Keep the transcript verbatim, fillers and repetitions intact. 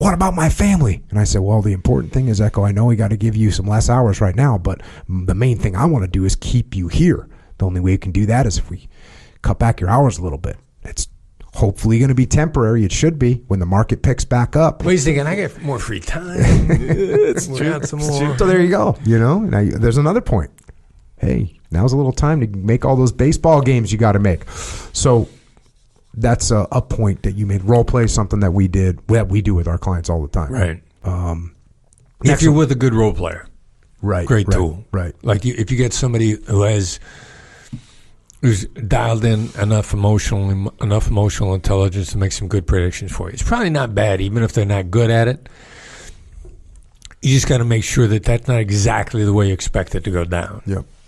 what about my family? And I said, well, the important thing is, Echo, I know we got to give you some less hours right now, but the main thing I want to do is keep you here. The only way we can do that is if we cut back your hours a little bit. It's hopefully going to be temporary. It should be when the market picks back up. What are you thinking? I get more free time. it's true. Some more. So there you go. You know, now there's another point. Hey, now's a little time to make all those baseball games you got to make. So that's a, a point that you made. Role play is something that we did, that we do with our clients all the time. Right. Um, if you're with a good role player, right, great right, tool. Right. Like you, if you get somebody who has who's dialed in enough emotional enough emotional intelligence to make some good predictions for you, it's probably not bad, even if they're not good at it. You just got to make sure that that's not exactly the way you expect it to go down. Yep.